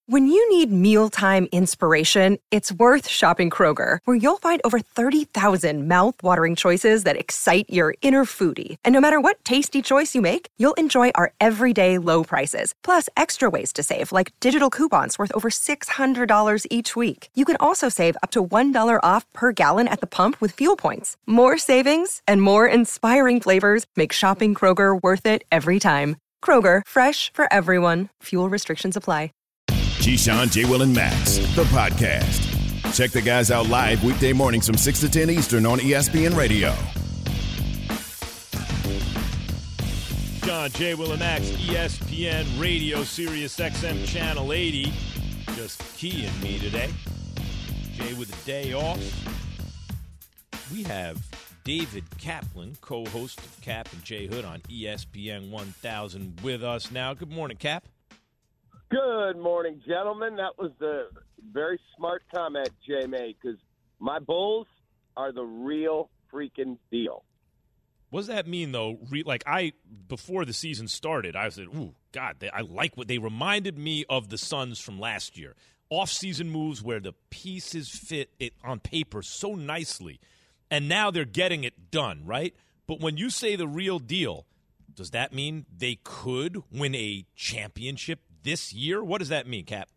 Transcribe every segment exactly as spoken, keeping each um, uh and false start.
When you need mealtime inspiration, it's worth shopping Kroger, where you'll find over thirty thousand mouth-watering choices that excite your inner foodie. And no matter what tasty choice you make, you'll enjoy our everyday low prices, plus extra ways to save, like digital coupons worth over six hundred dollars each week. You can also save up to one dollar off per gallon at the pump with fuel points. More savings and more inspiring flavors make shopping Kroger worth it every time. Kroger, fresh for everyone. Fuel restrictions apply. Keyshawn, J. Will, and Max, the podcast. Check the guys out live weekday mornings from six to ten Eastern on E S P N Radio. John, J. Will, and Max, E S P N Radio, Sirius X M Channel eighty. Just Key and me today. Jay with a day off. We have David Kaplan, co-host of Cap and J Hood on E S P N one thousand with us now. Good morning, Cap. Good morning, gentlemen. That was a very smart comment Jay made, because my Bulls are the real freaking deal. What does that mean, though? Re- like, I, before the season started, I said, ooh, God, they, I like what they reminded me of the Suns from last year. Off-season moves where the pieces fit it on paper so nicely, and now they're getting it done, right? But when you say the real deal, does that mean they could win a championship this year? What does that mean, Cap?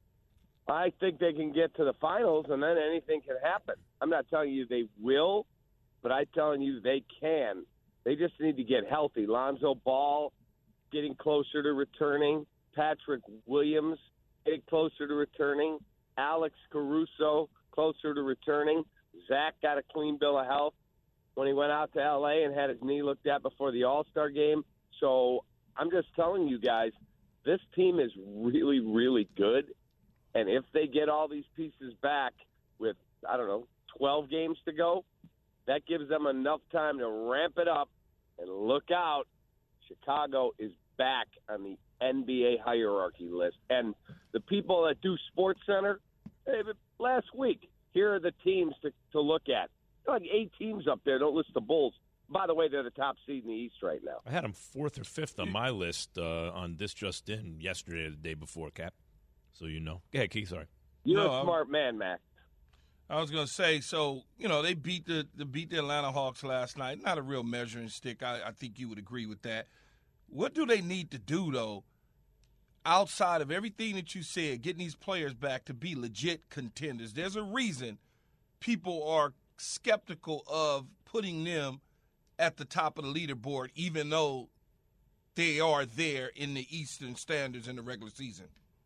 I think they can get to the finals, and then anything can happen. I'm not telling you they will, but I'm telling you they can. They just need to get healthy. Lonzo Ball getting closer to returning. Patrick Williams getting closer to returning. Alex Caruso closer to returning. Zach got a clean bill of health when he went out to L A and had his knee looked at before the All-Star game. So I'm just telling you guys, this team is really, really good. And if they get all these pieces back with, I don't know, twelve games to go, that gives them enough time to ramp it up. And look out, Chicago is back on the N B A hierarchy list. And the people that do SportsCenter, hey, last week, here are the teams to, to look at. There are like eight teams up there. Don't list the Bulls. By the way, they're the top seed in the East right now. I had them fourth or fifth on my list uh, on This Just In yesterday or the day before, Cap. So you know. Go ahead, Keith, sorry. You're no, a smart man, Mac. I was going to say, so, you know, they beat the, the beat the Atlanta Hawks last night. Not a real measuring stick. I, I think you would agree with that. What do they need to do, though, outside of everything that you said, getting these players back to be legit contenders? There's a reason people are skeptical of putting them at the top of the leaderboard, even though they are there in the Eastern standards in the regular season.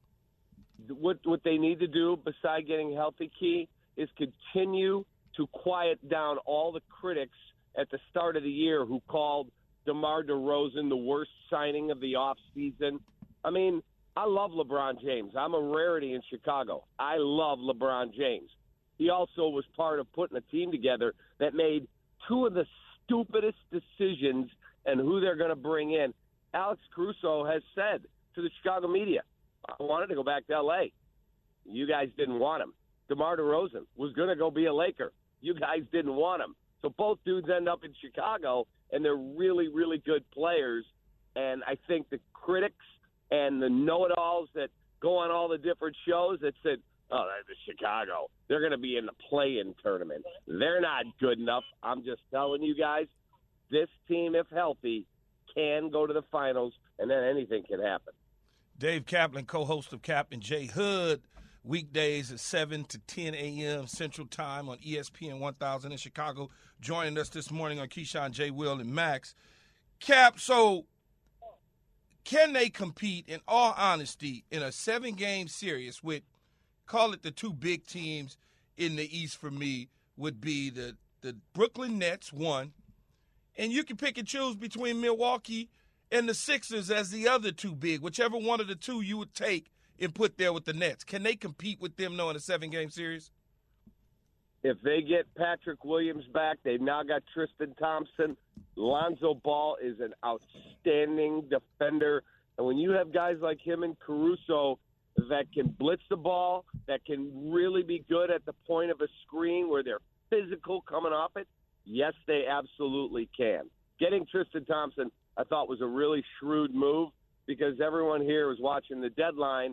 What what they need to do, besides getting healthy, Key, is continue to quiet down all the critics at the start of the year who called DeMar DeRozan the worst signing of the offseason. I mean, I love LeBron James. I'm a rarity in Chicago. I love LeBron James. He also was part of putting a team together that made two of the stupidest decisions and who they're going to bring in. Alex Caruso has said to the Chicago media, I wanted to go back to L A. You guys didn't want him. DeMar DeRozan was going to go be a Laker. You guys didn't want him. So both dudes end up in Chicago, and they're really, really good players. And I think the critics and the know-it-alls that go on all the different shows that said, oh, that's Chicago, they're going to be in the play-in tournament. They're not good enough. I'm just telling you guys, this team, if healthy, can go to the finals, and then anything can happen. Dave Kaplan, co-host of Cap and J Hood, weekdays at seven to ten a.m. Central Time on E S P N one thousand in Chicago, joining us this morning on Keyshawn, J. Will, and Max. Cap, so can they compete, in all honesty, in a seven-game series with, call it the two big teams in the East for me, would be the, the Brooklyn Nets, one, and you can pick and choose between Milwaukee and the Sixers as the other two big, whichever one of the two you would take and put there with the Nets. Can they compete with them, though, in a seven-game series? If they get Patrick Williams back, they've now got Tristan Thompson. Lonzo Ball is an outstanding defender. And when you have guys like him and Caruso that can blitz the ball, that can really be good at the point of a screen where they're physical coming off it, yes, they absolutely can. Getting Tristan Thompson, I thought, was a really shrewd move because everyone here was watching the deadline.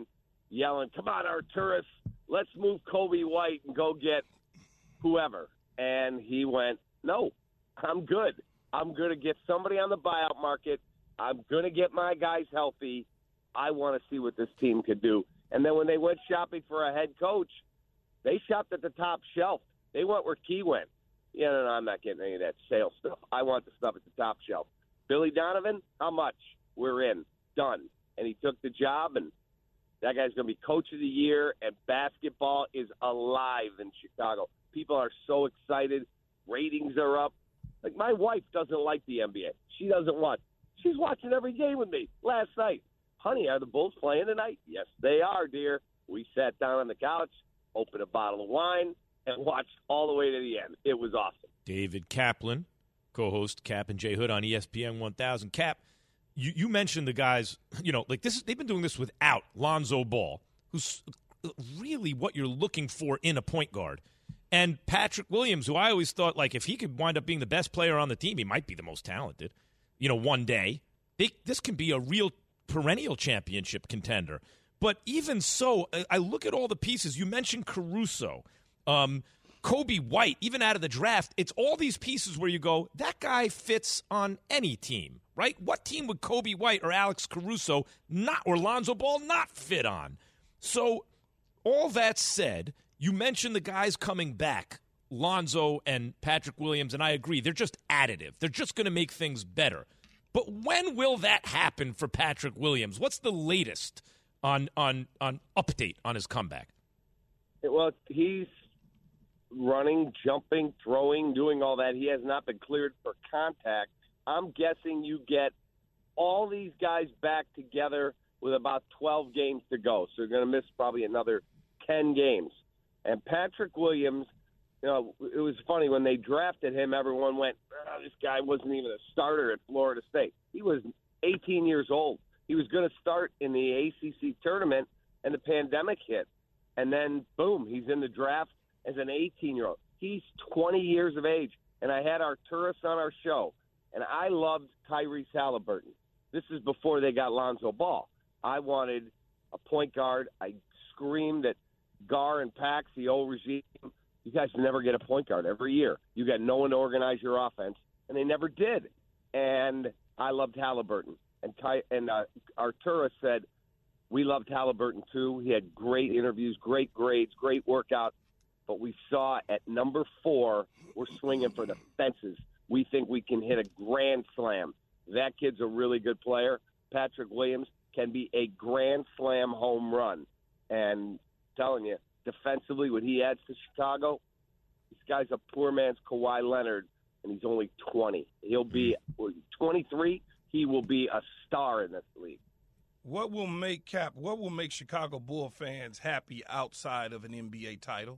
yelling, come on, Arturas, let's move Kobe White and go get whoever. And he went, no, I'm good. I'm going to get somebody on the buyout market. I'm going to get my guys healthy. I want to see what this team could do. And then when they went shopping for a head coach, they shopped at the top shelf. They went where Key went. Yeah, no, no, I'm not getting any of that sales stuff. I want the stuff at the top shelf. Billy Donovan, how much? We're in. Done. And he took the job, and that guy's going to be coach of the year, and basketball is alive in Chicago. People are so excited. Ratings are up. Like, my wife doesn't like the N B A. She doesn't watch. She's watching every game with me. Last night, honey, are the Bulls playing tonight? Yes, they are, dear. We sat down on the couch, opened a bottle of wine, and watched all the way to the end. It was awesome. David Kaplan, co-host Cap and J Hood on E S P N one thousand. Cap, you, you mentioned the guys, you know, like this. They've been doing this without Lonzo Ball, who's really what you're looking for in a point guard. And Patrick Williams, who I always thought, like, if he could wind up being the best player on the team, he might be the most talented, you know, one day. They, this can be a real perennial championship contender. But even so, I look at all the pieces. You mentioned Caruso, um, Kobe White, even out of the draft. It's all these pieces where you go, that guy fits on any team, right? What team would Kobe White or Alex Caruso not, or Lonzo Ball not fit on? So all that said, you mentioned the guys coming back, Lonzo and Patrick Williams, and I agree. They're just additive. They're just going to make things better. But when will that happen for Patrick Williams? What's the latest on on on update on his comeback? Well, he's running, jumping, throwing, doing all that. He has not been cleared for contact. I'm guessing you get all these guys back together with about twelve games to go. So you're going to miss probably another ten games. And Patrick Williams, you know, it was funny. When they drafted him, everyone went, oh, this guy wasn't even a starter at Florida State. He was eighteen years old. He was going to start in the A C C tournament, and the pandemic hit. And then, boom, he's in the draft as an eighteen-year-old. He's twenty years of age. And I had Arturas on our show, and I loved Tyrese Halliburton. This is before they got Lonzo Ball. I wanted a point guard. I screamed at Gar and Pax, the old regime, you guys never get a point guard every year. You got no one to organize your offense, and they never did. And I loved Halliburton. And Ty, and uh, Arturas said, we loved Halliburton too. He had great interviews, great grades, great workout. But we saw at number four, we're swinging for the fences. We think we can hit a grand slam. That kid's a really good player. Patrick Williams can be a grand slam home run. And telling you, defensively, what he adds to Chicago, this guy's a poor man's Kawhi Leonard, and he's only twenty. He'll be twenty-three. He will be a star in this league. What will make Cap? What will make Chicago Bull fans happy outside of an N B A title?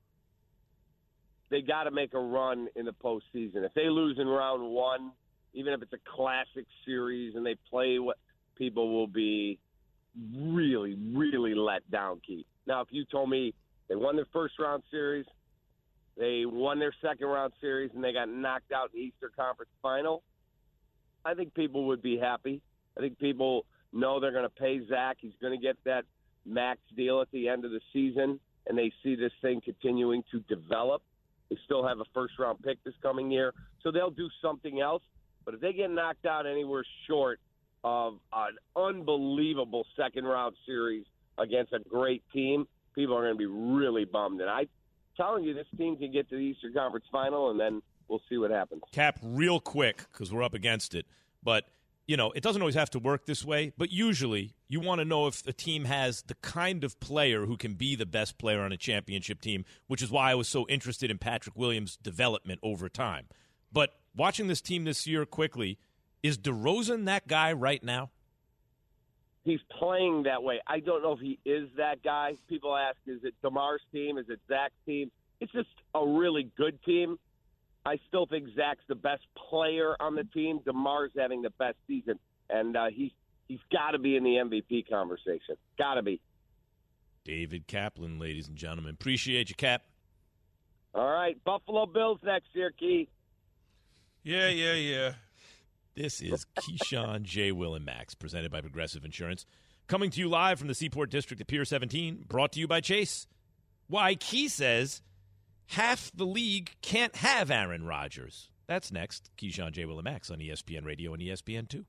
They got to make a run in the postseason. If they lose in round one, even if it's a classic series and they play what people will be really, really let down, Keith. Now, if you told me they won their first round series, they won their second round series, and they got knocked out in the Eastern Conference Final, I think people would be happy. I think people know they're going to pay Zach. He's going to get that max deal at the end of the season, and they see this thing continuing to develop. They still have a first-round pick this coming year, so they'll do something else. But if they get knocked out anywhere short of an unbelievable second-round series against a great team, people are going to be really bummed. And I'm telling you, this team can get to the Eastern Conference Final, and then we'll see what happens. Cap, real quick, because we're up against it. But, you know, it doesn't always have to work this way, but usually you want to know if the team has the kind of player who can be the best player on a championship team, which is why I was so interested in Patrick Williams' development over time. But watching this team this year quickly, is DeRozan that guy right now? He's playing that way. I don't know if he is that guy. People ask, is it DeMar's team? Is it Zach's team? It's just a really good team. I still think Zach's the best player on the team. DeMar's having the best season, and uh, he's he's got to be in the M V P conversation. Got to be. David Kaplan, ladies and gentlemen. Appreciate you, Cap. All right, Buffalo Bills next year, Key. Yeah, yeah, yeah. This is Keyshawn, J. Will, and Max, presented by Progressive Insurance. Coming to you live from the Seaport District of Pier seventeen, brought to you by Chase. Why Key says half the league can't have Aaron Rodgers. That's next. Keyshawn, J. Will, and Max on E S P N Radio and E S P N two.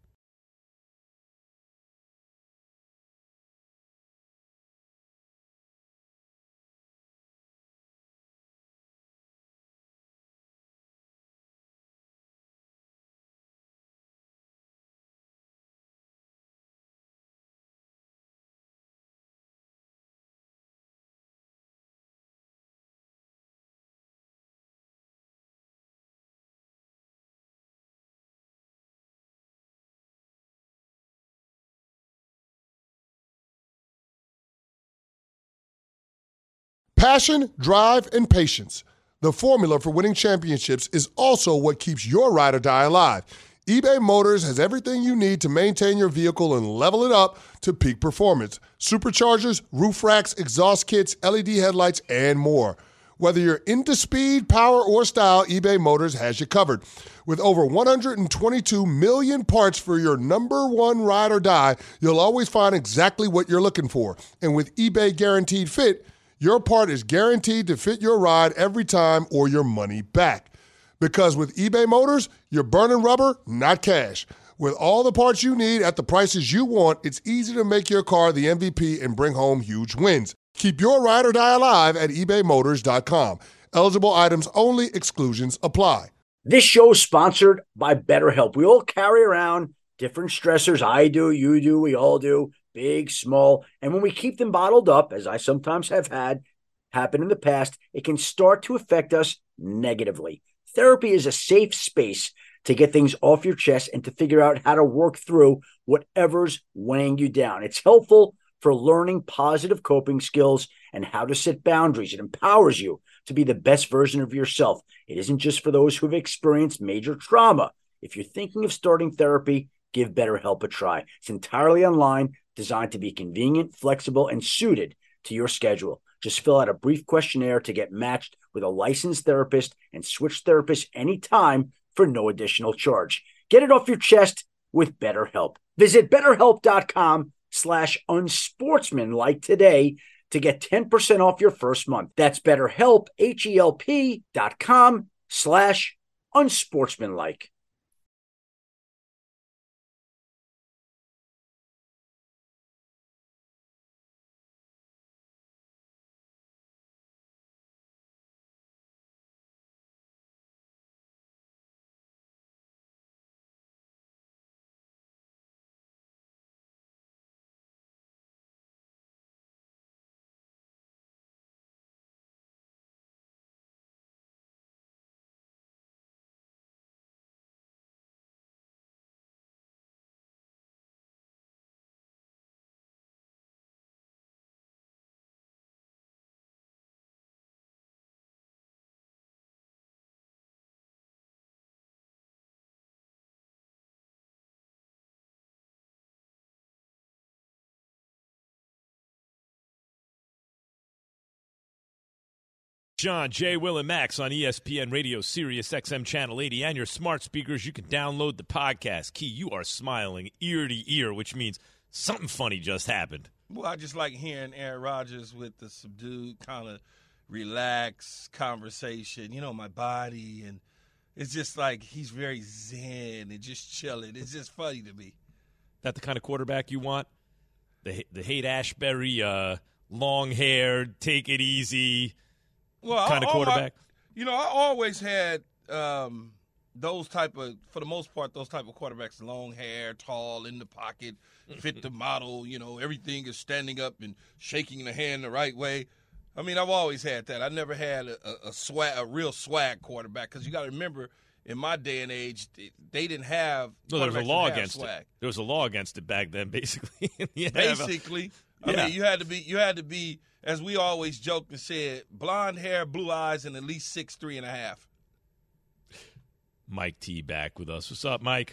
Passion, drive, and patience. The formula for winning championships is also what keeps your ride or die alive. eBay Motors has everything you need to maintain your vehicle and level it up to peak performance. Superchargers, roof racks, exhaust kits, L E D headlights, and more. Whether you're into speed, power, or style, eBay Motors has you covered. With over one hundred twenty-two million parts for your number one ride or die, you'll always find exactly what you're looking for. And with eBay Guaranteed Fit, your part is guaranteed to fit your ride every time or your money back. Because with eBay Motors, you're burning rubber, not cash. With all the parts you need at the prices you want, it's easy to make your car the M V P and bring home huge wins. Keep your ride or die alive at ebay motors dot com. Eligible items only. Exclusions apply. This show is sponsored by BetterHelp. We all carry around different stressors. I do, you do, we all do. Big, small, and when we keep them bottled up, as I sometimes have had happen in the past, it can start to affect us negatively. Therapy is a safe space to get things off your chest and to figure out how to work through whatever's weighing you down. It's helpful for learning positive coping skills and how to set boundaries. It empowers you to be the best version of yourself. It isn't just for those who've experienced major trauma. If you're thinking of starting therapy, give BetterHelp a try. It's entirely online, designed to be convenient, flexible, and suited to your schedule. Just fill out a brief questionnaire to get matched with a licensed therapist and switch therapists anytime for no additional charge. Get it off your chest with BetterHelp. Visit betterhelp.com slash unsportsmanlike today to get ten percent off your first month. That's BetterHelp, H-E-L-P dot com slash unsportsmanlike. John, Jay, Will, and Max on E S P N Radio, Sirius X M Channel eighty, and your smart speakers. You can download the podcast. Key, you are smiling ear to ear, which means something funny just happened. Well, I just like hearing Aaron Rodgers with the subdued, kind of relaxed conversation. You know, my body, and it's just like he's very zen and just chilling. It's just funny to me. That the kind of quarterback you want? The the Haight Ashbury, uh, long-haired, take it easy well, kind I, of quarterback? I, you know, I always had um, those type of, for the most part, those type of quarterbacks, long hair, tall, in the pocket, fit the model, you know, everything is standing up and shaking the hand the right way. I mean, I've always had that. I never had a, a, a swag, a real swag quarterback, because you got to remember, in my day and age, they didn't have. No, there was a law against swag. it. There was a law against it back then, basically. Basically, I yeah. mean, you had to be, you had to be, as we always joked and said, blonde hair, blue eyes, and at least six three and a half. Mike T back with us. What's up, Mike?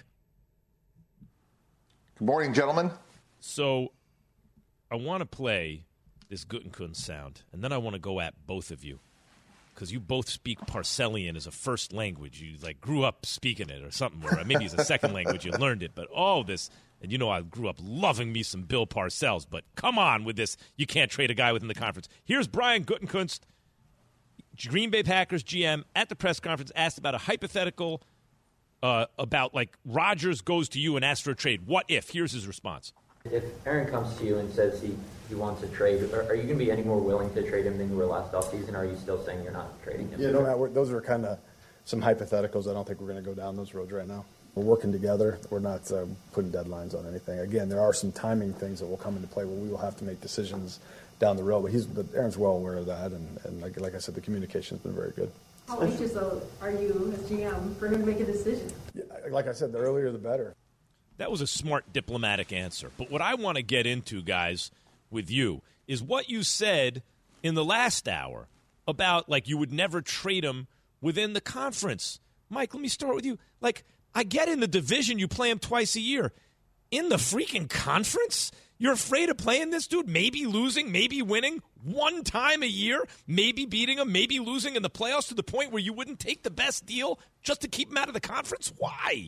Good morning, gentlemen. So, I want to play this Gutekunst sound, and then I want to go at both of you, because you both speak Parcellian as a first language. You like grew up speaking it or something, or maybe it's a second language you learned it. But oh, this And you know I grew up loving me some Bill Parcells, but come on with this. You can't trade a guy within the conference. Here's Brian Gutekunst, Green Bay Packers G M, at the press conference, asked about a hypothetical uh, about, like, Rodgers goes to you and asks for a trade. What if? Here's his response. If Aaron comes to you and says he, he wants a trade, are, are you going to be any more willing to trade him than you were last offseason, or are you still saying you're not trading him? Yeah, no, Matt, we're, those are kind of some hypotheticals. I don't think we're going to go down those roads right now. We're working together. We're not uh, putting deadlines on anything. Again, there are some timing things that will come into play where we will have to make decisions down the road. But he's, but Aaron's well aware of that, and, and like, like I said, the communication's been very good. How anxious are you as G M for him to make a decision? Yeah, like I said, the earlier the better. That was a smart diplomatic answer. But what I want to get into, guys, with you is what you said in the last hour about, like, you would never trade him within the conference. Mike, let me start with you. Like, I get in the division you play him twice a year. In the freaking conference? You're afraid of playing this dude, maybe losing, maybe winning one time a year, maybe beating him, maybe losing in the playoffs to the point where you wouldn't take the best deal just to keep him out of the conference? Why?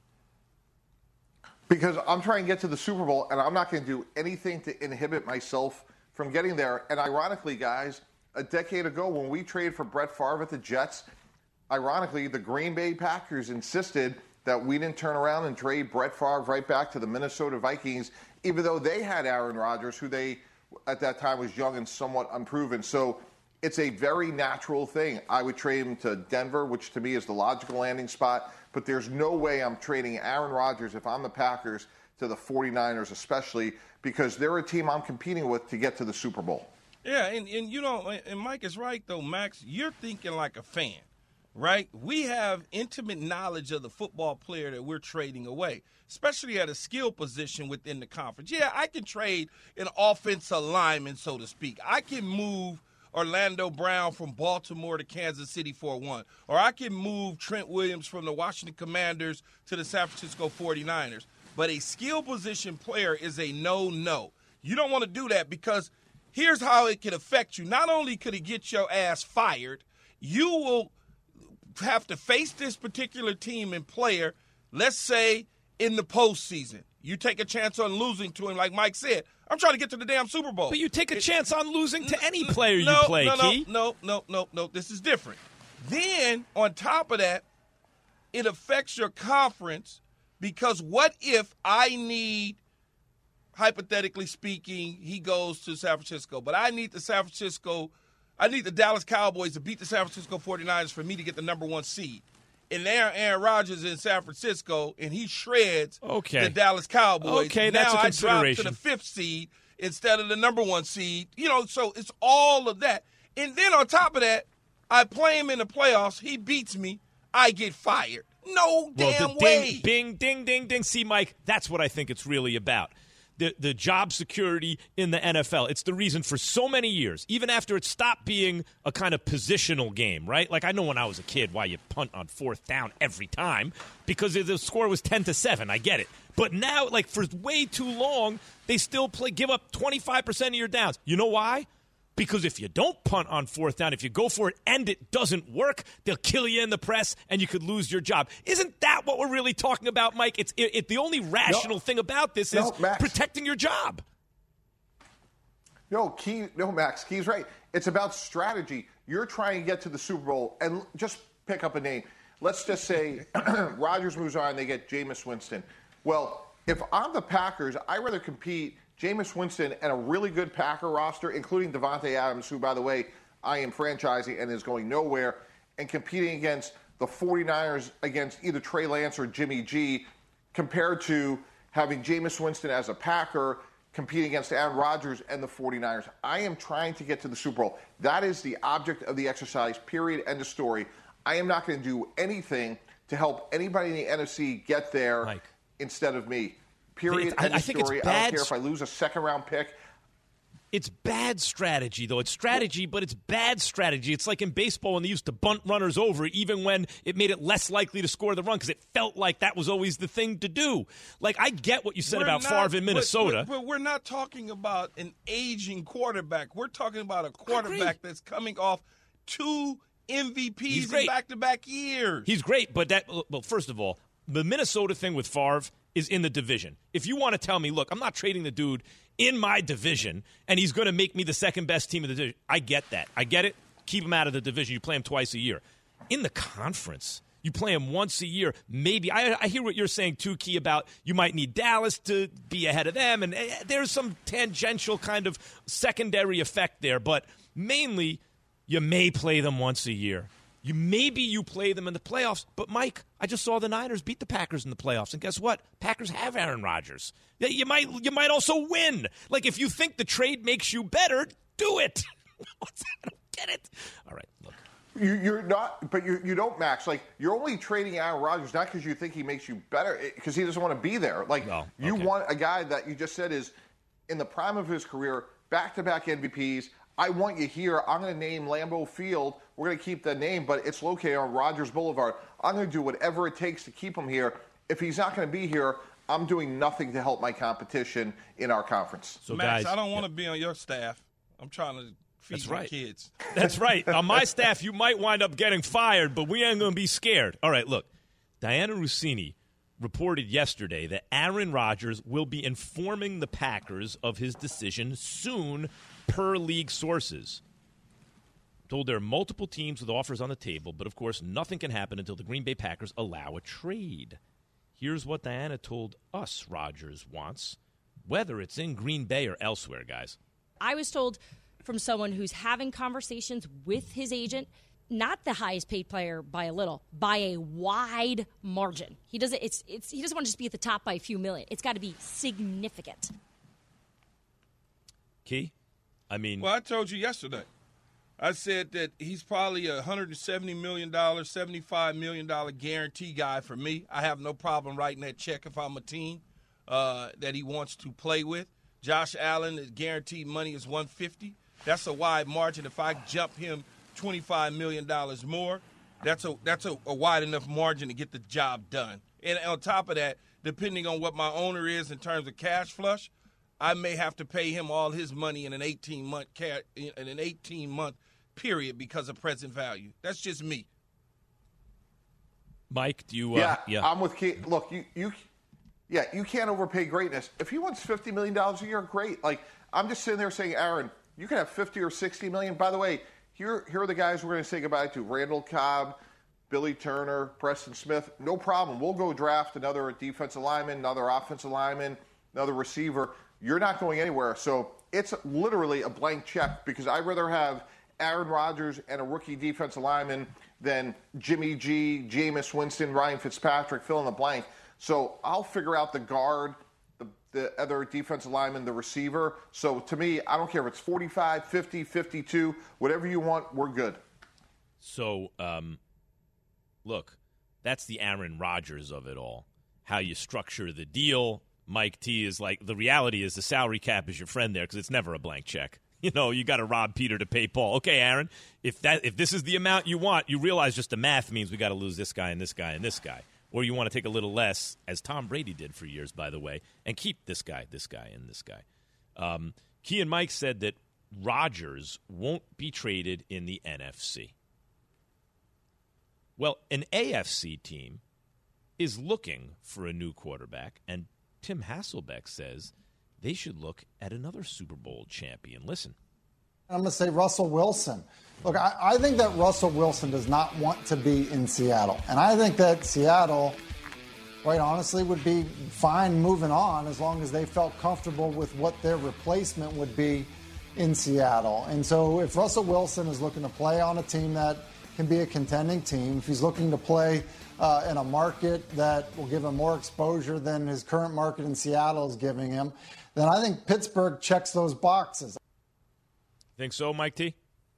Because I'm trying to get to the Super Bowl, and I'm not going to do anything to inhibit myself from getting there. And ironically, guys, a decade ago when we traded for Brett Favre at the Jets, ironically, the Green Bay Packers insisted that we didn't turn around and trade Brett Favre right back to the Minnesota Vikings, even though they had Aaron Rodgers, who they, at that time, was young and somewhat unproven. So it's a very natural thing. I would trade him to Denver, which to me is the logical landing spot. But there's no way I'm trading Aaron Rodgers, if I'm the Packers, to the 49ers especially, because they're a team I'm competing with to get to the Super Bowl. Yeah, and, and you know, and Mike is right, though, Max. You're thinking like a fan, right? We have intimate knowledge of the football player that we're trading away, especially at a skill position within the conference. Yeah, I can trade an offensive lineman, so to speak. I can move Orlando Brown from Baltimore to Kansas City for one. Or I can move Trent Williams from the Washington Commanders to the San Francisco 49ers. But a skill position player is a no-no. You don't want to do that because here's how it can affect you. Not only could it get your ass fired, you will have to face this particular team and player, let's say, in the postseason. You take a chance on losing to him, like Mike said. I'm trying to get to the damn Super Bowl. But you take a it, chance on losing to any player no, you play, no, Key. No, no, no, no, no. This is different. Then, on top of that, it affects your conference because what if I need, hypothetically speaking, he goes to San Francisco, but I need the San Francisco, I need the Dallas Cowboys to beat the San Francisco 49ers for me to get the number one seed. And there, Aaron Rodgers in San Francisco, and he shreds okay. the Dallas Cowboys. Okay, now that's a I consideration. drop to the fifth seed instead of the number one seed. You know, so it's all of that. And then on top of that, I play him in the playoffs. He beats me. I get fired. No well, damn the way. Ding, bing, ding, ding, ding. See, Mike, that's what I think it's really about. The, the job security in the N F L. It's the reason for so many years, even after it stopped being a kind of positional game, right? Like, I know when I was a kid why you punt on fourth down every time, because the score was ten to seven. I get it. But now, like, for way too long, they still play, give up twenty-five percent of your downs. You know why? Because if you don't punt on fourth down, if you go for it and it doesn't work, they'll kill you in the press and you could lose your job. Isn't that what we're really talking about, Mike? It's it, it, the only rational no, thing about this no, is Max. protecting your job. No, Key, no, Max, Key's right. It's about strategy. You're trying to get to the Super Bowl, and just pick up a name. Let's just say Rodgers moves on, they get Jameis Winston. Well, if I'm the Packers, I'd rather compete Jameis Winston and a really good Packer roster, including Devontae Adams, who, by the way, I am franchising and is going nowhere, and competing against the 49ers against either Trey Lance or Jimmy G, compared to having Jameis Winston as a Packer competing against Aaron Rodgers and the 49ers. I am trying to get to the Super Bowl. That is the object of the exercise, period, end of story. I am not going to do anything to help anybody in the N F C get there Mike. instead of me. Period. I, End I of think story. it's I bad. don't care if I lose a second-round pick. It's bad strategy, though. It's strategy, but it's bad strategy. It's like in baseball when they used to bunt runners over, even when it made it less likely to score the run, because it felt like that was always the thing to do. Like, I get what you said We're about not, Favre in Minnesota. But, but, but we're not talking about an aging quarterback. We're talking about a quarterback that's coming off two M V Ps in back-to-back years. He's great, but that, well, first of all, the Minnesota thing with Favre is in the division. If you want to tell me, look, I'm not trading the dude in my division, and he's going to make me the second best team in the division, I get that. I get it. Keep him out of the division. You play him twice a year. In the conference, you play him once a year. Maybe. I, I hear what you're saying, too, Key, about you might need Dallas to be ahead of them, and uh, there's some tangential kind of secondary effect there, but mainly you may play them once a year. You Maybe you play them in the playoffs, but, Mike, I just saw the Niners beat the Packers in the playoffs, and guess what? Packers have Aaron Rodgers. You might, you might also win. Like, if you think the trade makes you better, do it. What's that? I don't get it. All right, look. You, you're not, but you you don't, Max. Like, you're only trading Aaron Rodgers not because you think he makes you better, because he doesn't want to be there. Like, no. you okay. want a guy that you just said is in the prime of his career, back-to-back M V Ps. I want you here. I'm going to name Lambeau Field. We're going to keep the name, but it's located on Rogers Boulevard. I'm going to do whatever it takes to keep him here. If he's not going to be here, I'm doing nothing to help my competition in our conference. So, Max, guys, I don't want to yeah. be on your staff. I'm trying to feed That's my right. kids. That's right. On my staff, you might wind up getting fired, but we ain't going to be scared. All right, look. Diana Russini reported yesterday that Aaron Rodgers will be informing the Packers of his decision soon, per league sources. Told there are multiple teams with offers on the table, but of course nothing can happen until the Green Bay Packers allow a trade. Here's what Diana told us Rodgers wants, whether it's in Green Bay or elsewhere, guys. I was told from someone who's having conversations with his agent, not the highest paid player by a little, by a wide margin. He doesn't it's it's he doesn't want to just be at the top by a few million. It's got to be significant. Key? I mean, well, I told you yesterday. I said that he's probably a one hundred seventy million dollars, seventy-five million dollars guarantee guy for me. I have no problem writing that check if I'm a team uh, that he wants to play with. Josh Allen, his guaranteed money is one hundred fifty. That's a wide margin. If I jump him twenty-five million dollars more, that's a that's a, a wide enough margin to get the job done. And on top of that, depending on what my owner is in terms of cash flush, I may have to pay him all his money in an eighteen-month ca- in an eighteen-month period because of present value. That's just me. Mike, do you? Uh, yeah, yeah, I'm with Keith. Look, you, you, yeah, you can't overpay greatness. If he wants fifty million dollars a year, great. Like, I'm just sitting there saying, Aaron, you can have fifty or sixty million. By the way, here, here are the guys we're going to say goodbye to: Randall Cobb, Billy Turner, Preston Smith. No problem. We'll go draft another defensive lineman, another offensive lineman, another receiver. You're not going anywhere. So it's literally a blank check because I'd rather have Aaron Rodgers and a rookie defensive lineman than Jimmy G, Jameis Winston, Ryan Fitzpatrick, fill in the blank. So I'll figure out the guard, the, the other defensive lineman, the receiver. So to me, I don't care if it's forty-five, fifty, fifty-two, whatever you want, we're good. So, um, look, that's the Aaron Rodgers of it all. How you structure the deal. Mike T is like, the reality is the salary cap is your friend there because it's never a blank check. You know, you got to rob Peter to pay Paul. Okay, Aaron, if that if this is the amount you want, you realize just the math means we got to lose this guy and this guy and this guy. Or you want to take a little less, as Tom Brady did for years, by the way, and keep this guy, this guy, and this guy. Um, Key and Mike said that Rodgers won't be traded in the N F C. Well, an A F C team is looking for a new quarterback, and Tim Hasselbeck says they should look at another Super Bowl champion. Listen. I'm going to say Russell Wilson. Look, I, I think that Russell Wilson does not want to be in Seattle. And I think that Seattle, quite honestly, would be fine moving on as long as they felt comfortable with what their replacement would be in Seattle. And so if Russell Wilson is looking to play on a team that can be a contending team, if he's looking to play uh, in a market that will give him more exposure than his current market in Seattle is giving him, then I think Pittsburgh checks those boxes. Think so, Mike T?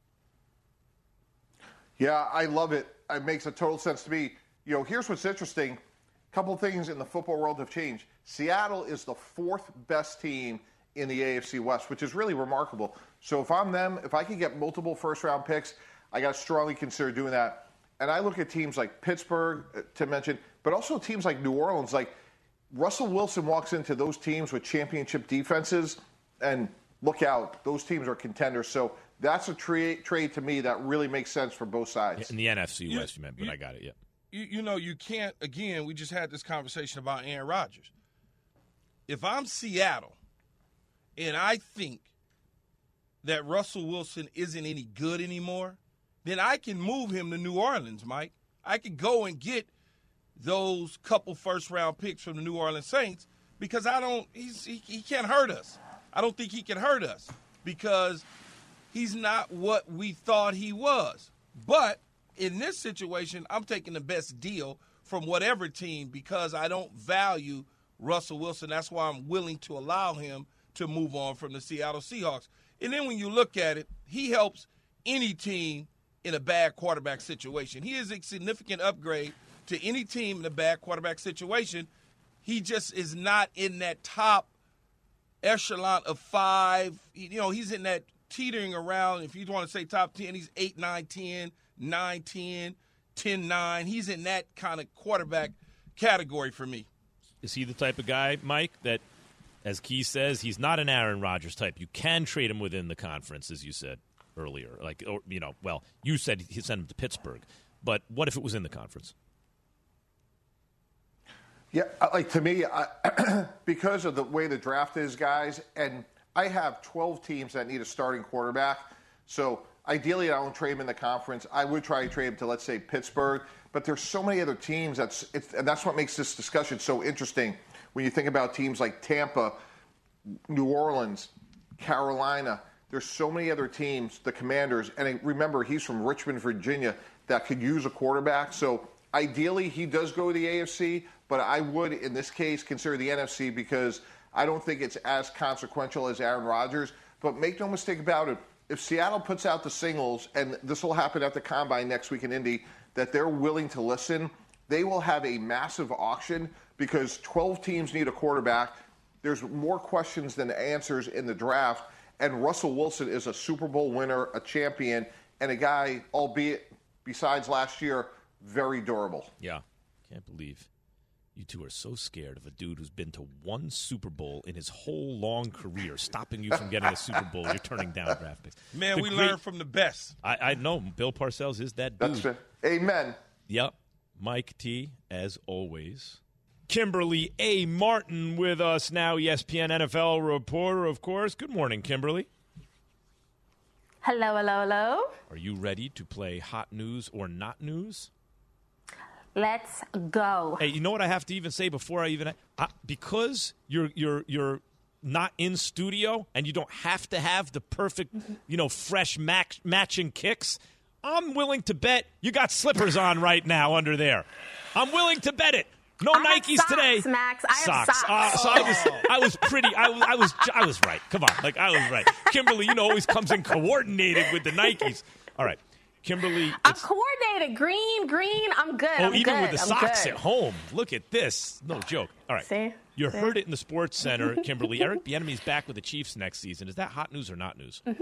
Yeah, I love it. It makes a total sense to me. You know, here's what's interesting. A couple of things in the football world have changed. Seattle is the fourth best team in the A F C West, which is really remarkable. So if I'm them, if I can get multiple first-round picks, I got to strongly consider doing that. And I look at teams like Pittsburgh, to mention, but also teams like New Orleans. Like, Russell Wilson walks into those teams with championship defenses, and look out, those teams are contenders. So that's a tra- trade to me that really makes sense for both sides. Yeah, in the N F C West, you, you meant, but you, I got it, yeah. You, you know, you can't, again, we just had this conversation about Aaron Rodgers. if I'm Seattle and I think that Russell Wilson isn't any good anymore, then I can move him to New Orleans, Mike. I could go and get those couple first-round picks from the New Orleans Saints because I don't he's, he, he can't hurt us. I don't think he can hurt us because he's not what we thought he was. But in this situation, I'm taking the best deal from whatever team because I don't value Russell Wilson. That's why I'm willing to allow him to move on from the Seattle Seahawks. And then when you look at it, he helps any team in a bad quarterback situation. He is a significant upgrade to any team in a bad quarterback situation. He just is not in that top echelon of five. You know, he's in that teetering around. If you want to say top ten, he's eight, nine, ten, nine, ten, ten, nine. He's in that kind of quarterback category for me. Is he the type of guy, Mike, that, as Key says, he's not an Aaron Rodgers type? You can trade him within the conference, as you said earlier. Like, or, you know, well, you said he sent him to Pittsburgh. But what if it was in the conference? Yeah, like to me, I, because of the way the draft is, guys, and I have twelve teams that need a starting quarterback. So ideally, I don't trade him in the conference. I would try to trade him to, let's say, Pittsburgh. But there's so many other teams. That's it's, and that's what makes this discussion so interesting when you think about teams like Tampa, New Orleans, Carolina. There's so many other teams, the Commanders. And remember, he's from Richmond, Virginia, that could use a quarterback. So ideally, he does go to the A F C. But I would, in this case, consider the N F C because I don't think it's as consequential as Aaron Rodgers. But make no mistake about it, if Seattle puts out the singles, and this will happen at the Combine next week in Indy, that they're willing to listen, they will have a massive auction because twelve teams need a quarterback. There's more questions than answers in the draft. And Russell Wilson is a Super Bowl winner, a champion, and a guy, albeit besides last year, very durable. Yeah, can't believe you two are so scared of a dude who's been to one Super Bowl in his whole long career, stopping you from getting a Super Bowl. You're turning down draft picks. Man, the we great, learn from the best. I, I know. Bill Parcells is that dude. That's it. Amen. Yep. Mike T, as always. Kimberly A. Martin with us now, E S P N N F L reporter, of course. Good morning, Kimberly. Hello, hello, hello. Are you ready to play hot news or not news? Let's go. Hey, you know what I have to even say before I even I, because you're you're you're not in studio and you don't have to have the perfect, you know, fresh match, matching kicks. I'm willing to bet you got slippers on right now under there. I'm willing to bet it. No I Nikes have socks, today. Max. I socks. have socks. Uh, so I was, I was pretty. I was, I was, I was right. Come on, like I was right. Kimberly, you know, always comes in coordinated with the Nikes. All right, Kimberly. I'm coordinated. Green, green. I'm good. Oh, I'm even good. with the I'm socks good. at home. Look at this. No joke. All right. See? You See? heard it in the Sports Center, Kimberly. Eric Bieniemy's back with the Chiefs next season. Is that hot news or not news? Mm-hmm.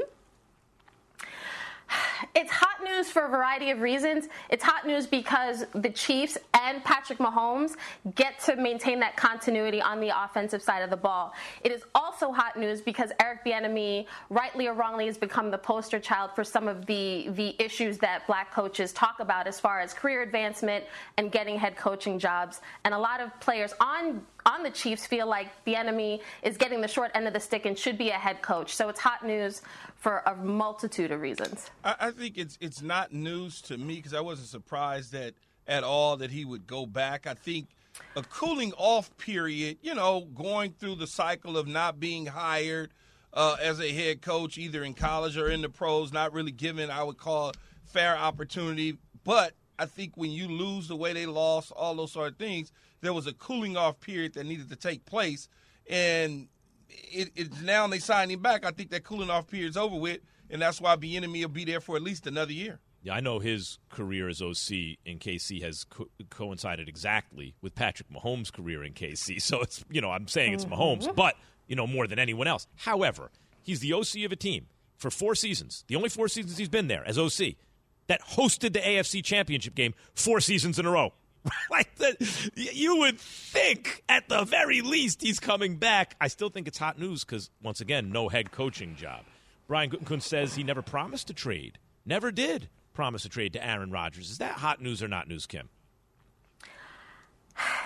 It's hot news for a variety of reasons. It's hot news because the Chiefs and Patrick Mahomes get to maintain that continuity on the offensive side of the ball. It is also hot news because Eric Bieniemy, rightly or wrongly, has become the poster child for some of the, the issues that black coaches talk about as far as career advancement and getting head coaching jobs. And a lot of players on on the Chiefs feel like Bieniemy is getting the short end of the stick and should be a head coach. So it's hot news for a multitude of reasons. I, I think it's it's not news to me because I wasn't surprised that at all that he would go back. I think a cooling off period, you know, going through the cycle of not being hired uh, as a head coach, either in college or in the pros, not really given, I would call, fair opportunity. But I think when you lose the way they lost, all those sort of things, there was a cooling off period that needed to take place. And it, it now they signed him back. I think that cooling off period's over with, and that's why Bieniemy will be there for at least another year. Yeah, I know his career as O C in K C has co- coincided exactly with Patrick Mahomes' career in K C. So it's, you know, I'm saying it's Mahomes, but, you know, more than anyone else. However, he's the O C of a team for four seasons, the only four seasons he's been there as O C, that hosted the A F C Championship game four seasons in a row. Like the, you would think at the very least he's coming back. I still think it's hot news because, once again, no head coaching job. Brian Gutekunst says he never promised to trade, never did promise to trade to Aaron Rodgers. Is that hot news or not news, Kim?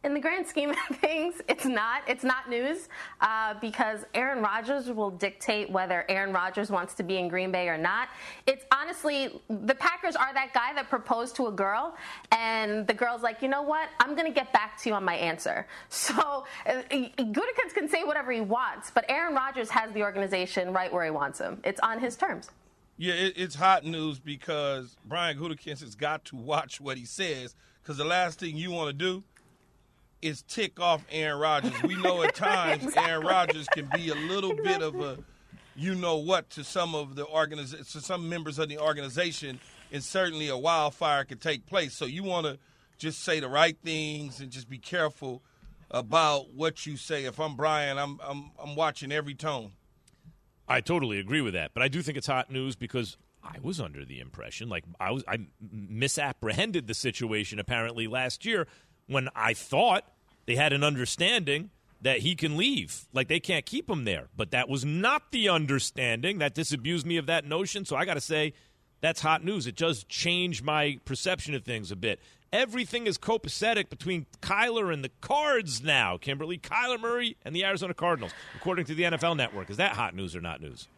in the grand scheme of things, it's not. It's not news uh, because Aaron Rodgers will dictate whether Aaron Rodgers wants to be in Green Bay or not. It's honestly, the Packers are that guy that proposed to a girl, and the girl's like, you know what? I'm going to get back to you on my answer. So uh, Gutekunst can say whatever he wants, but Aaron Rodgers has the organization right where he wants him. It's on his terms. Yeah, it, it's hot news because Brian Gutekunst has got to watch what he says, because the last thing you want to do is tick off Aaron Rodgers. We know at times exactly. Aaron Rodgers can be a little exactly. bit of a you-know-what to some of the organiza- to some members of the organization, and certainly a wildfire could take place. So you want to just say the right things and just be careful about what you say. If I'm Brian, I'm I'm I'm watching every tone. I totally agree with that, but I do think it's hot news because I was under the impression, like I was, I misapprehended the situation apparently last year when I thought they had an understanding that he can leave, like they can't keep him there. But that was not the understanding. That disabused me of that notion. So I got to say, that's hot news. It does change my perception of things a bit. Everything is copacetic between Kyler and the Cards now, Kimberly. Kyler Murray and the Arizona Cardinals, according to the N F L Network. Is that hot news or not news?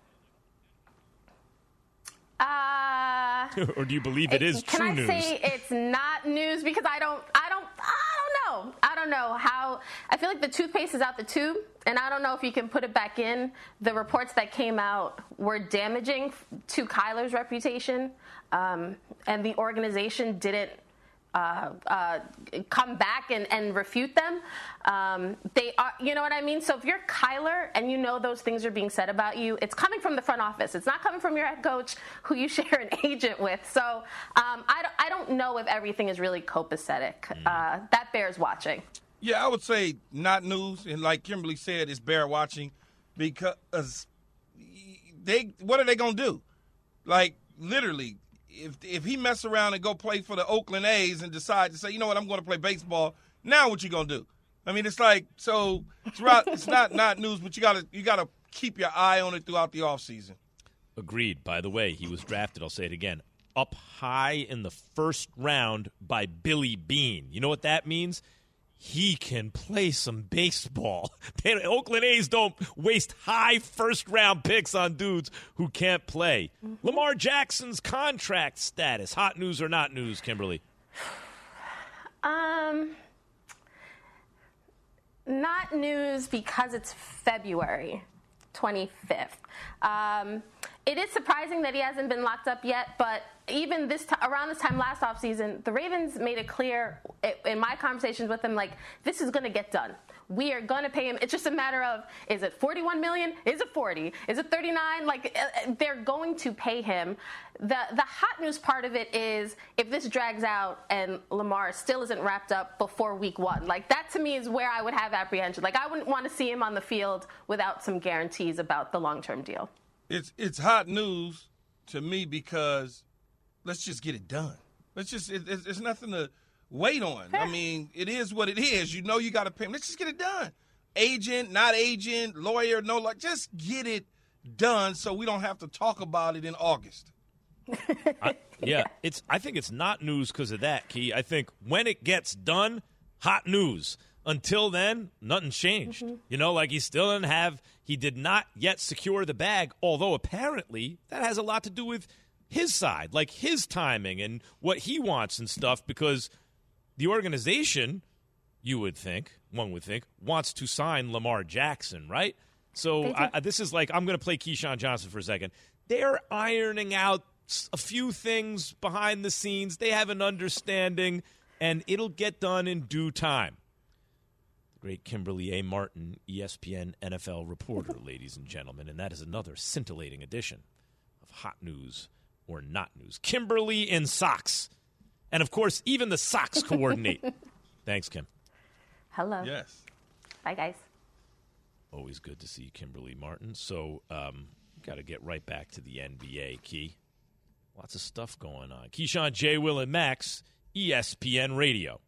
Uh, or do you believe it is can true I news? Can I say it's not news because I don't, I don't, I don't know. I don't know how. I feel like the toothpaste is out the tube, and I don't know if you can put it back in. The reports that came out were damaging to Kyler's reputation, um, and the organization didn't Uh, uh, come back and, and refute them. Um, they are, you know what I mean? So if you're Kyler and you know those things are being said about you, it's coming from the front office. It's not coming from your head coach who you share an agent with. So um, I, don't, I don't know if everything is really copacetic. Uh, that bears watching. Yeah, I would say not news. And like Kimberly said, it's bear watching because they, what are they going to do? Like, literally, If if he mess around and go play for the Oakland A's and decide to say, you know what, I'm going to play baseball, now what you going to do? I mean, it's like, so it's, right, it's not not news, but you got to you got to keep your eye on it throughout the offseason. Agreed. By the way, he was drafted, I'll say it again, up high in the first round by Billy Beane. You know what that means? He can play some baseball. They, Oakland A's don't waste high first-round picks on dudes who can't play. Mm-hmm. Lamar Jackson's contract status, hot news or not news, Kimberly? Um, not news because it's February twenty-fifth. Um, it is surprising that he hasn't been locked up yet, but even this t- around this time last offseason, the Ravens made it clear in my conversations with him, like, this is going to get done. We are going to pay him. It's just a matter of, is it forty-one million dollars? Is it forty? Is it thirty-nine? Like, they're going to pay him. The the hot news part of it is if this drags out and Lamar still isn't wrapped up before week one. Like, that to me is where I would have apprehension. Like, I wouldn't want to see him on the field without some guarantees about the long-term deal. It's it's hot news to me because let's just get it done. Let's just, it, it's, it's nothing to wait on. I mean, it is what it is. You know you got to pay him. Let's just get it done. Agent, not agent, lawyer, no, like, just get it done so we don't have to talk about it in August. I, yeah, it's. I think it's not news because of that, Key. I think when it gets done, hot news. Until then, nothing's changed. Mm-hmm. You know, like he still didn't have, he did not yet secure the bag, although apparently that has a lot to do with his side, like his timing and what he wants and stuff, because the organization, you would think, one would think, wants to sign Lamar Jackson, right? So I, I, this is like, I'm going to play Keyshawn Johnson for a second. They're ironing out a few things behind the scenes. They have an understanding, and it'll get done in due time. The great Kimberly A. Martin, E S P N N F L reporter, ladies and gentlemen, and that is another scintillating edition of Hot News or Not News. Kimberly in socks. And, of course, even the socks coordinate. Thanks, Kim. Hello. Yes. Bye, guys. Always good to see you, Kimberly Martin. So, um, got to get right back to the N B A, Key. Lots of stuff going on. Keyshawn, J. Will, and Max, E S P N Radio.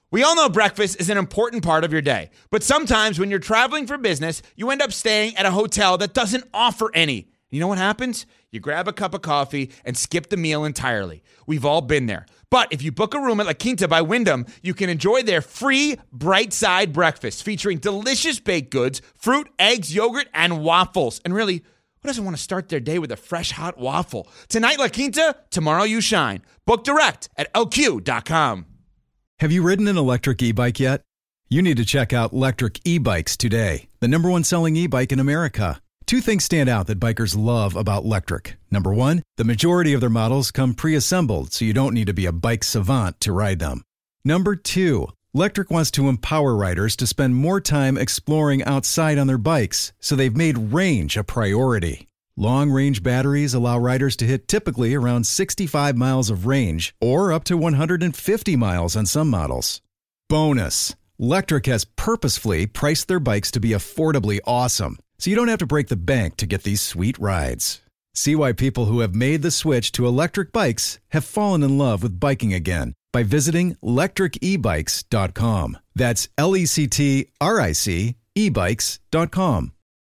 We all know breakfast is an important part of your day, but sometimes when you're traveling for business, you end up staying at a hotel that doesn't offer any. You know what happens? You grab a cup of coffee and skip the meal entirely. We've all been there. But if you book a room at La Quinta by Wyndham, you can enjoy their free Bright Side breakfast featuring delicious baked goods, fruit, eggs, yogurt, and waffles. And really, who doesn't want to start their day with a fresh hot waffle? Tonight, La Quinta, tomorrow you shine. Book direct at L Q dot com. Have you ridden an electric e-bike yet? You need to check out Lectric E-Bikes today, the number one selling e-bike in America. Two things stand out that bikers love about Lectric. Number one, the majority of their models come pre-assembled, so you don't need to be a bike savant to ride them. Number two, Lectric wants to empower riders to spend more time exploring outside on their bikes, so they've made range a priority. Long-range batteries allow riders to hit typically around sixty-five miles of range or up to one hundred fifty miles on some models. Bonus, Lectric has purposefully priced their bikes to be affordably awesome, so you don't have to break the bank to get these sweet rides. See why people who have made the switch to electric bikes have fallen in love with biking again by visiting lectric e bikes dot com. That's L E C T R I C e bikes dot com.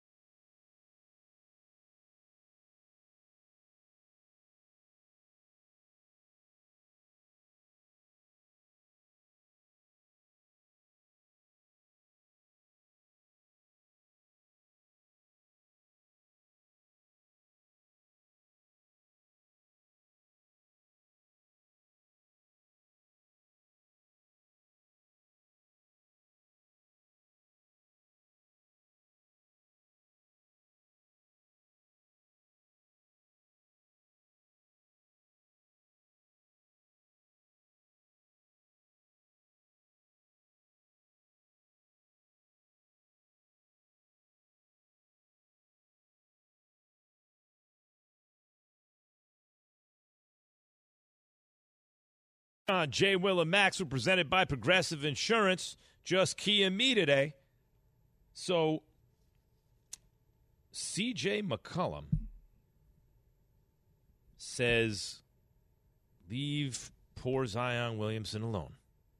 Uh, Jay, Will, and Max were presented by Progressive Insurance. Just Key and me today. So, C J McCollum says, leave poor Zion Williamson alone.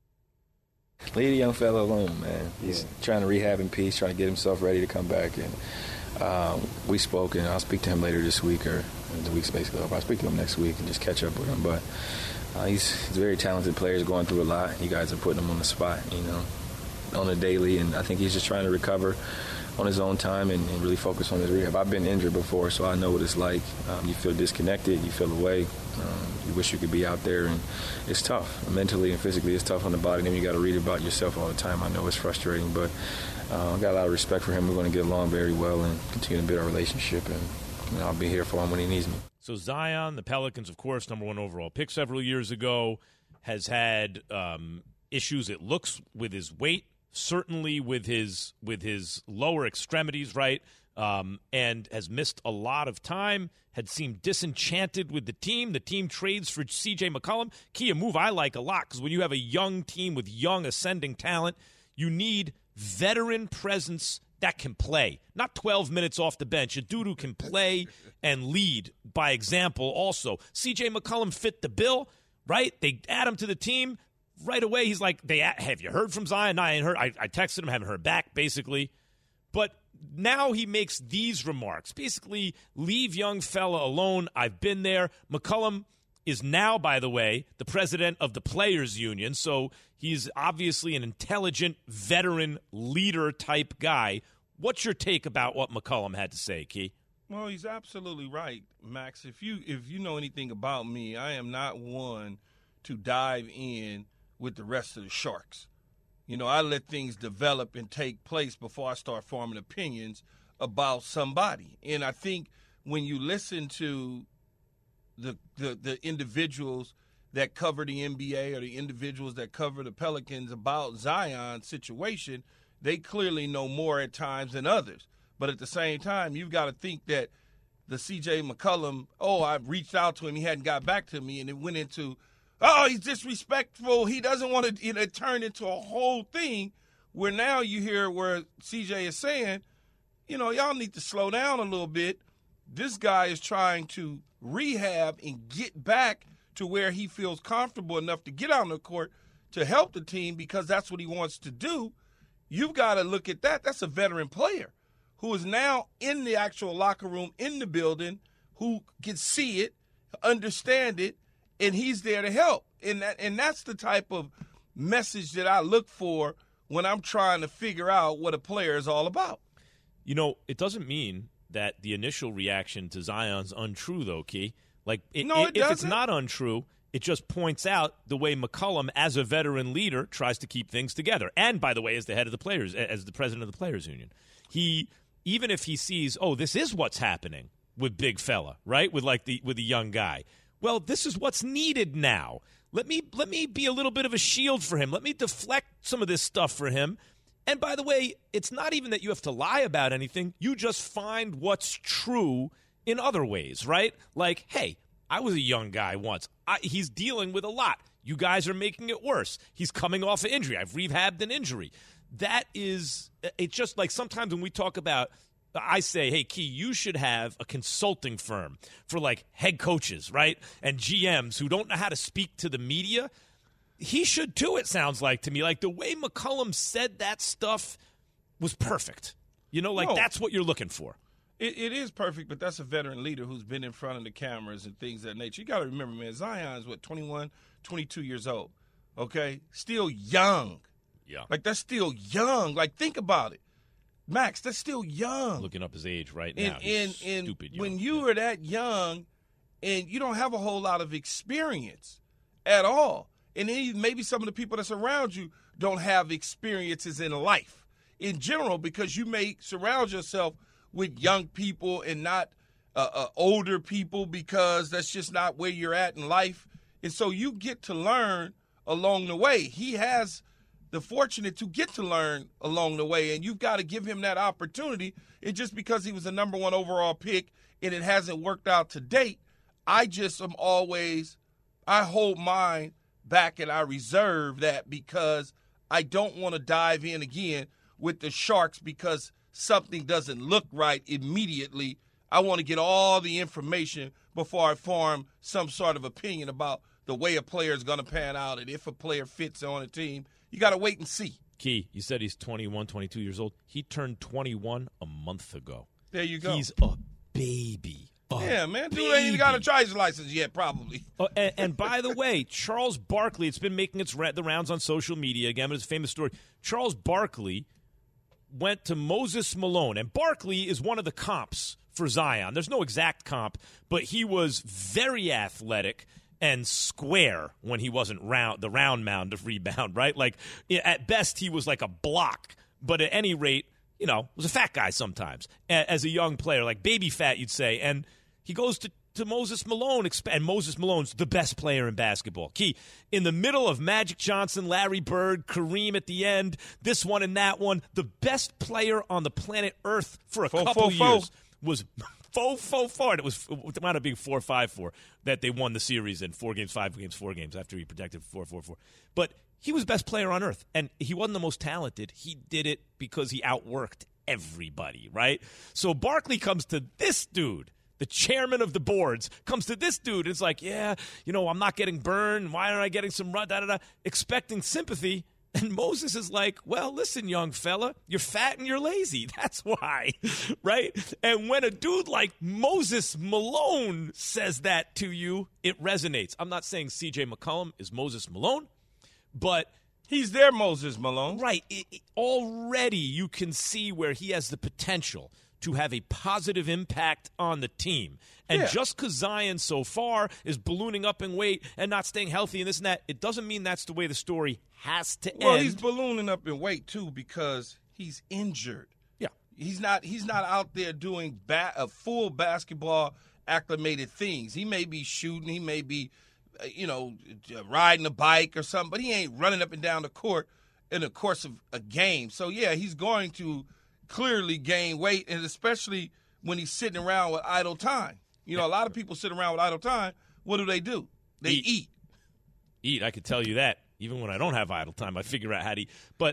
Leave the young fella alone, man. He's yeah. trying to rehab in peace, trying to get himself ready to come back. And um, we spoke, and I'll speak to him later this week, or the week's basically over. I'll speak to him next week and just catch up with him. But uh, he's, he's a very talented player. He's going through a lot. You guys are putting him on the spot, you know, on a daily. And I think he's just trying to recover on his own time and, and really focus on his rehab. I've been injured before, so I know what it's like. Um, you feel disconnected. You feel away. Um, you wish you could be out there, and it's tough. Mentally and physically, it's tough on the body. And then you got to read about yourself all the time. I know it's frustrating, but uh, I've got a lot of respect for him. We're going to get along very well and continue to build our relationship, and you know, I'll be here for him when he needs me. So Zion, the Pelicans, of course, number one overall pick several years ago, has had um, issues, it looks, with his weight, certainly with his with his lower extremities, right, um, and has missed a lot of time, had seemed disenchanted with the team. The team trades for C J McCollum. Key, a move I like a lot, because when you have a young team with young ascending talent, you need veteran presence that can play. Not twelve minutes off the bench. A dude who can play and lead by example also. C J McCollum fit the bill, right? They add him to the team. Right away, he's like, "They have you heard from Zion?" No, I ain't heard. I, I texted him, haven't heard back, basically. But now he makes these remarks. Basically, leave young fella alone. I've been there. McCollum is now, by the way, the president of the Players Union, so he's obviously an intelligent, veteran, leader-type guy. What's your take about what McCollum had to say, Key? Well, he's absolutely right, Max. If you if you know anything about me, I am not one to dive in with the rest of the sharks. You know, I let things develop and take place before I start forming opinions about somebody. And I think when you listen to the the, the individuals that cover the N B A or the individuals that cover the Pelicans about Zion's situation, they clearly know more at times than others. But at the same time, you've got to think that the C J McCollum, oh, I've reached out to him, he hadn't got back to me, and it went into, oh, he's disrespectful. He doesn't want to, you know, turn into a whole thing where now you hear where C J is saying, you know, y'all need to slow down a little bit. This guy is trying to rehab and get back to where he feels comfortable enough to get out on the court. to help the team because that's what he wants to do, you've got to look at that. That's a veteran player who is now in the actual locker room, in the building, who can see it, understand it, and he's there to help. And that, and that's the type of message that I look for when I'm trying to figure out what a player is all about. You know, it doesn't mean that the initial reaction to Zion's untrue, though, Key. Like, it, no, it, it if it's not untrue, it just points out the way McCollum, as a veteran leader, tries to keep things together. And, by the way, as the head of the players, as the president of the Players Union, he, even if he sees, oh, this is what's happening with big fella, right, with like the with the young guy. Well, this is what's needed now. Let me let me be a little bit of a shield for him. Let me deflect some of this stuff for him. And by the way, it's not even that you have to lie about anything. You just find what's true in other ways, right? Like, hey, I was a young guy once. I, he's dealing with a lot. You guys are making it worse. He's coming off an injury. I've rehabbed an injury. That is, it's just like sometimes when we talk about, I say, hey, Key, you should have a consulting firm for like head coaches, right? And G Ms who don't know how to speak to the media. He should too, it sounds like to me. Like the way McCollum said that stuff was perfect. You know, like No. that's what you're looking for. It, it is perfect, but that's a veteran leader who's been in front of the cameras and things of that nature. You got to remember, man, Zion's, what, twenty-one, twenty-two years old, okay? Still young. Yeah. Like, that's still young. Like, think about it. Max, that's still young. Looking up his age right And, now. He's and, and stupid young. when you are that young and you don't have a whole lot of experience at all, and then maybe some of the people that's around you don't have experiences in life in general because you may surround yourself with young people and not uh, uh, older people because that's just not where you're at in life. And so you get to learn along the way. He has the fortunate to get to learn along the way, and you've got to give him that opportunity. And just because he was the number one overall pick and it hasn't worked out to date, I just am always, I hold mine back and I reserve that because I don't want to dive in again with the Sharks because something doesn't look right immediately. I want to get all the information before I form some sort of opinion about the way a player is going to pan out and if a player fits on a team. You got to wait and see. Key, you said he's twenty-one, twenty-two years old. He turned twenty-one a month ago. There you go. He's a baby. A yeah, man. Dude baby. ain't even got a driver's license yet, probably. Oh, and, and by the way, Charles Barkley, it's been making its ra- the rounds on social media again, but it's a famous story. Charles Barkley went to Moses Malone, and Barkley is one of the comps for Zion. There's no exact comp, but he was very athletic and square when he wasn't round, the round mound of rebound, right? Like, at best, he was like a block, but at any rate, you know, was a fat guy sometimes as a young player, like baby fat, you'd say. And he goes to, to Moses Malone, and Moses Malone's the best player in basketball. Key, in the middle of Magic Johnson, Larry Bird, Kareem at the end, this one and that one, the best player on the planet Earth for a Fo, couple fo, years fo. was fo, fo, fo. And it was it wound up being four five four that they won the series in four games, five games, four games after he protected four four four. But he was the best player on earth, and he wasn't the most talented. He did it because he outworked everybody, right? So Barkley comes to this dude, the chairman of the boards, comes to this dude, and it's like, yeah, you know, I'm not getting burned. Why aren't I getting some run? Da, da, da, expecting sympathy. And Moses is like, well, listen, young fella, you're fat and you're lazy. That's why, right? And when a dude like Moses Malone says that to you, it resonates. I'm not saying C J McCollum is Moses Malone, but he's their Moses Malone. Right. It, it, already you can see where he has the potential to have a positive impact on the team. And Yeah. just because Zion so far is ballooning up in weight and not staying healthy and this and that, it doesn't mean that's the way the story has to Well, end. he's ballooning up in weight too because he's injured. Yeah, he's not. He's not out there doing ba- a full basketball acclimated things. He may be shooting. He may be, uh, you know, riding a bike or something. But he ain't running up and down the court in the course of a game. So yeah, he's going to clearly gain weight, and especially when he's sitting around with idle time. You know, a lot of people sit around with idle time. What do they do? They Eat. eat. Eat, I could tell you that. Even when I don't have idle time, I figure out how to eat. But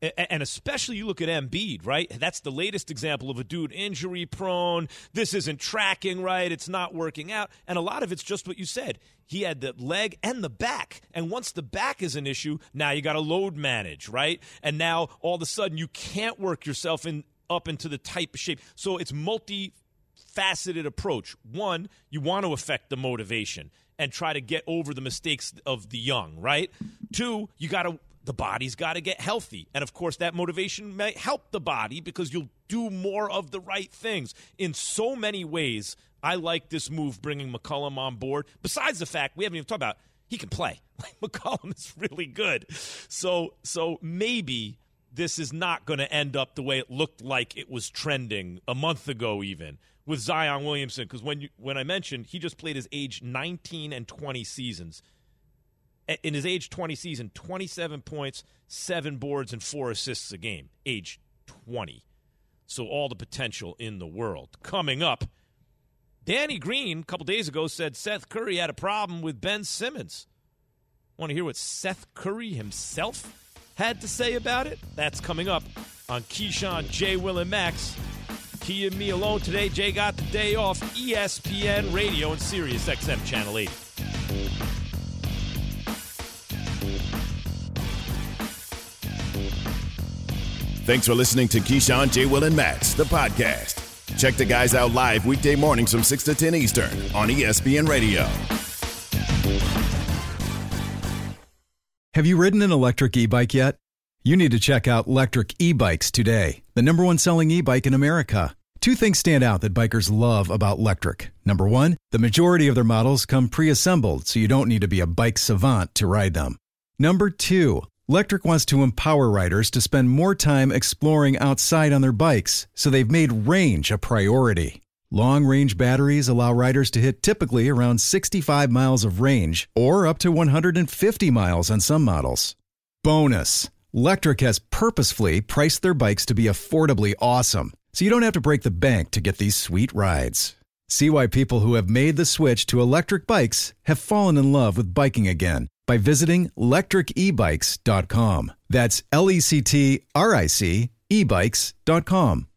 And especially you look at Embiid, right? That's the latest example of a dude injury prone. This isn't tracking right. It's not working out. And a lot of it's just what you said. He had the leg and the back. And once the back is an issue, now you got to load manage, right? And now all of a sudden you can't work yourself in up into the type of shape. So it's multi-faceted approach. One, you want to affect the motivation and try to get over the mistakes of the young, right? Two, you got to the body's got to get healthy. And, of course, that motivation may help the body because you'll do more of the right things. In so many ways, I like this move bringing McCollum on board. Besides the fact, we haven't even talked about, he can play. Like, McCollum is really good. So, so maybe this is not going to end up the way it looked like it was trending a month ago even with Zion Williamson. Because when, you, when I mentioned he just played his age nineteen and twenty seasons, in his age twenty season, twenty-seven points, seven boards, and four assists a game. Age twenty. So all the potential in the world. Coming up, Danny Green a couple days ago said Seth Curry had a problem with Ben Simmons. Want to hear what Seth Curry himself had to say about it? That's coming up on Keyshawn, J. Will, and Max. Key and me alone today. Jay got the day off. E S P N Radio and Sirius X M Channel eighty. Thanks for listening to Keyshawn, J. Will, and Max, the podcast. Check the guys out live weekday mornings from six to ten Eastern on E S P N Radio. Have you ridden an electric e-bike yet? You need to check out Lectric E-Bikes today, the number one selling e-bike in America. Two things stand out that bikers love about Lectric. Number one, the majority of their models come pre-assembled, so you don't need to be a bike savant to ride them. Number two, Lectric wants to empower riders to spend more time exploring outside on their bikes, so they've made range a priority. Long-range batteries allow riders to hit typically around sixty-five miles of range, or up to one hundred fifty miles on some models. Bonus! Lectric has purposefully priced their bikes to be affordably awesome, so you don't have to break the bank to get these sweet rides. See why people who have made the switch to electric bikes have fallen in love with biking again by visiting lectric e bikes dot com. That's L E C T R I C e bikes dot com.